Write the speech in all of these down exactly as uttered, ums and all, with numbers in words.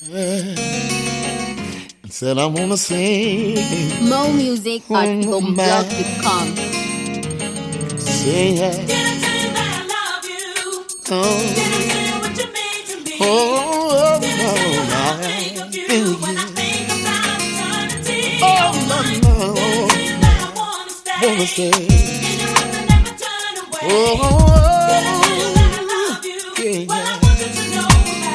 Said I wanna sing more music at boom blog dot com. Sing it. Did I tell you that I love you? Oh, Did I tell you what you mean to me? oh, oh Did I no, tell you no, how I think of you when I think about eternity? oh no, no, Did I tell you that I wanna stay? wanna stay. And you have to never turn away. Oh, oh, Did I tell you that I love you? yeah, Well, I yeah. want you to know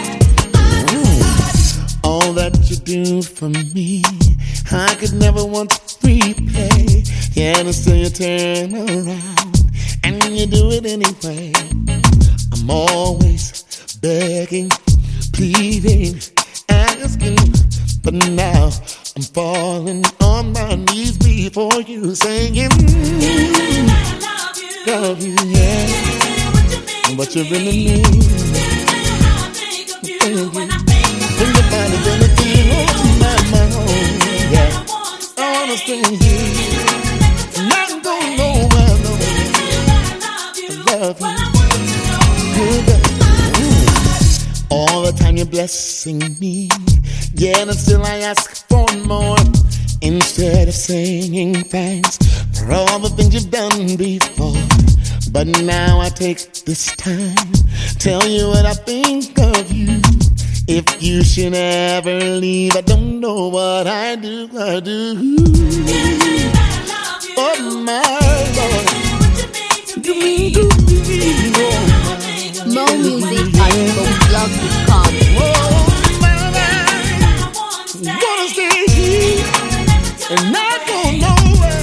that All that you do for me, I could never want to repay. Yeah, and still you turn around and you do it anyway. I'm always begging, pleading, asking, but now I'm falling on my knees before you, saying, I love you. love you, yeah, Tell you what what you you mean to really me. need. Did I tell you how I think of you when I think Think about about it, anything on my mind, yeah. I wanna stay? I wanna stay here. Not go nowhere, no. Love you. Good. All the time you're blessing me, yeah, and still I ask for more. Instead of saying thanks for all the things you've done before. But now I take this time, tell you what I think of you. If you should ever leave, I don't know what I do, I do. Oh my Lord, you mean to me, oh my. More music at boom blog dot com. Oh my, wanna stay here and not go nowhere.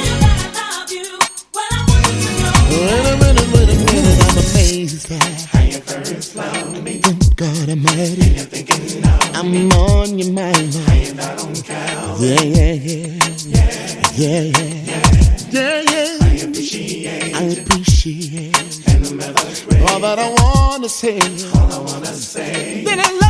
Wait a minute, wait a minute, I'm amazed at how you first found me. Thank God Almighty, I'm on your mind. Yeah, yeah, yeah, yeah, yeah, yeah, yeah. I appreciate, I appreciate all that I wanna say. All I wanna say, that I love.